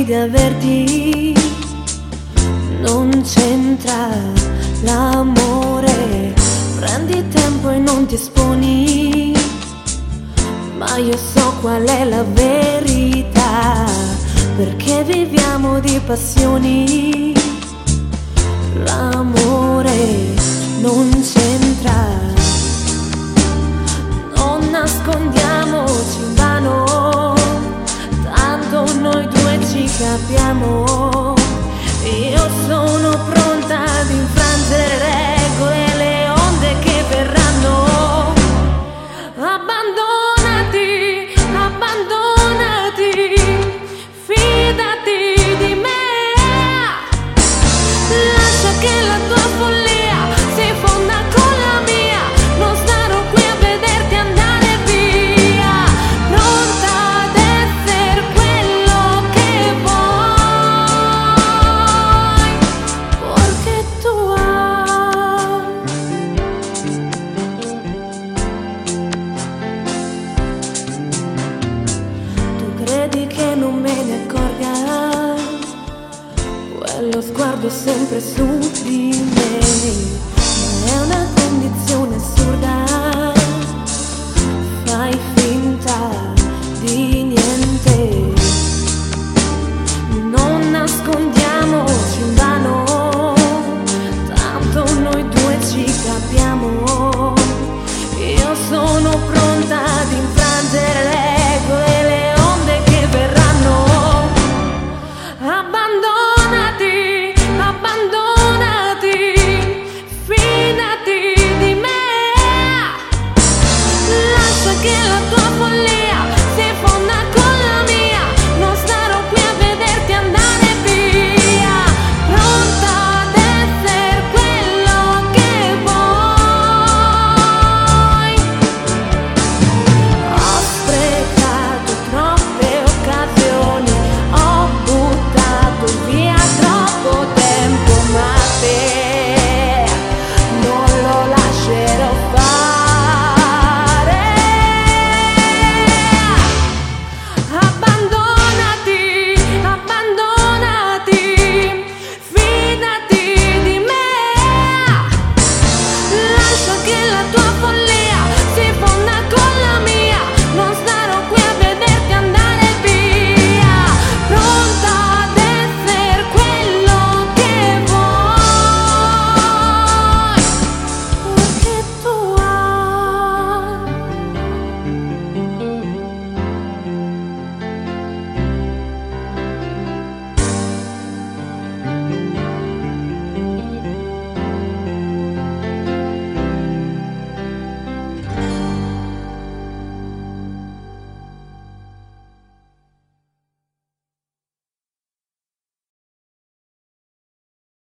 di averti. Non c'entra l'amore, prendi tempo e non ti esponi, ma io so qual è la verità, perché viviamo di passioni. L'amore non c'entra, non nascondiamoci invano, tanto noi due ci capiamo. Io sono pronta ad infrangere le regole, le onde che verranno. Abbandonati, abbandonati, fidati di me. Lascia che la tua follia si fonda con la mia, non starò qui a vederti andare via, pronta ad essere quello che vuoi, perché tua. Tu credi che non me ne accorga? Quello sguardo sempre su di me, ma è una condizione assurda.